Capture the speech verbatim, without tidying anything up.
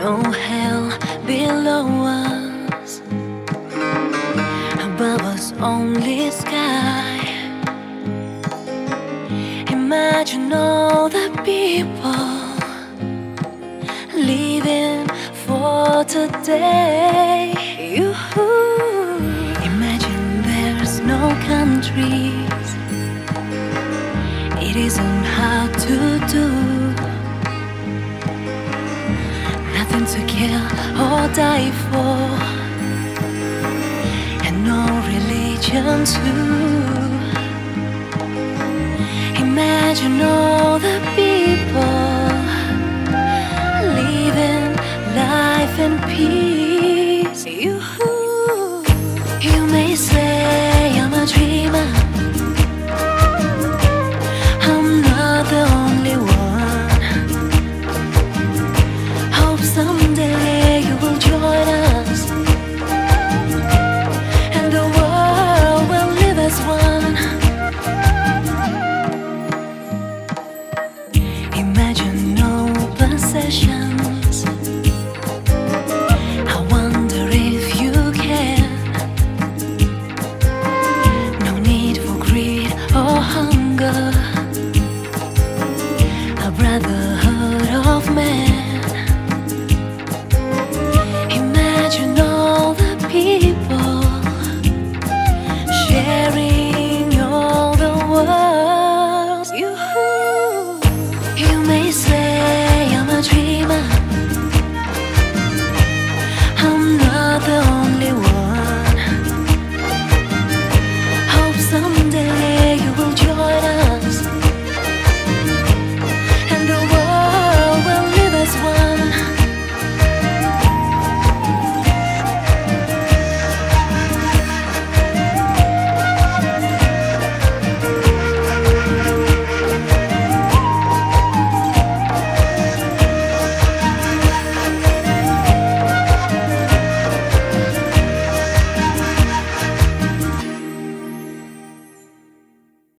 no hell below us, above us only sky. Imagine all the people living for today. You imagine there's no countries. It isn't hard to do. Nothing to kill or die for, and no religion too. Imagine all the people living life in peace. You, you may say I'm a dreamer. I'm not the only one. Hope someday you will join us, and the world will live as one. Imagine no possessions. I wonder if you can. No need for greed or hunger. A brotherhood of men.